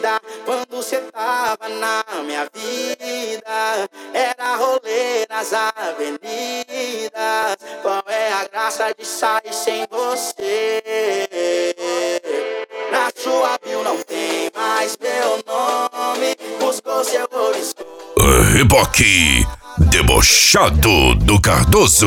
vida. Quando cê tava na minha vida, era rolê nas avenidas. Qual é a graça de sair sem você? Na sua bio não tem mais meu nome. Buscou seu horizonte. Reboque debochado do Cardoso.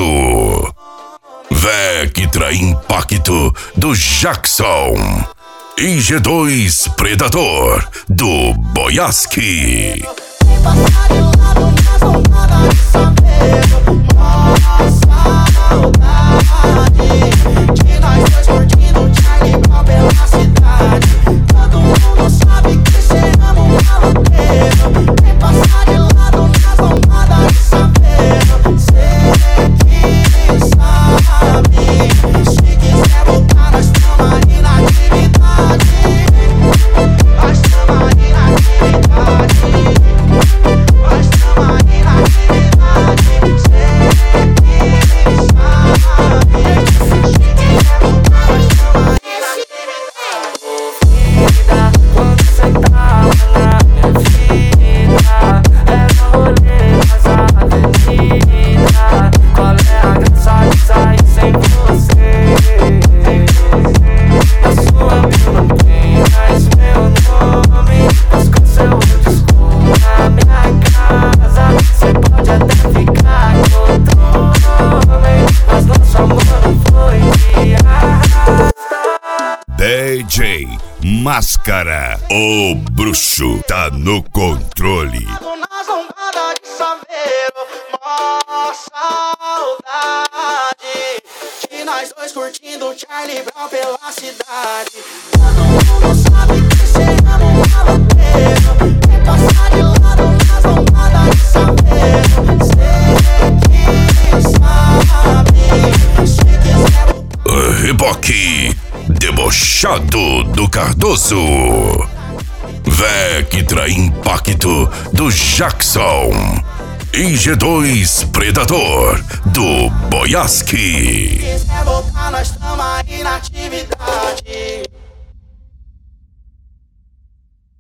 Vectra Impacto do Jackson. E G2 Predador do Boyaski. Passar de lado, mas não nada de saber. Saudade de nós dois curtindo Charlie Brown pela cidade. Todo mundo sabe que cê ama um maloqueiro. Vem passar de lado, mas não nada de saber. Cê que sabe. Se quiser voltar, nós tamo aí na atividade. Nós tamo aí na atividade. DJ Máscara, o bruxo tá no controle. Na zombada de Saveiro, mó saudade de nós dois curtindo Charlie Brown pela cidade. Todo mundo sabe que cê ama um maloqueiro. Vem passar de lado na zombada de Saveiro. Cê que sabe. Se quiser Reboque debochado do Cardoso. Vectra Impacto do Jackson. E G2 Predador do Boyaski. Se quiser voltar, nós tamo aí na atividade.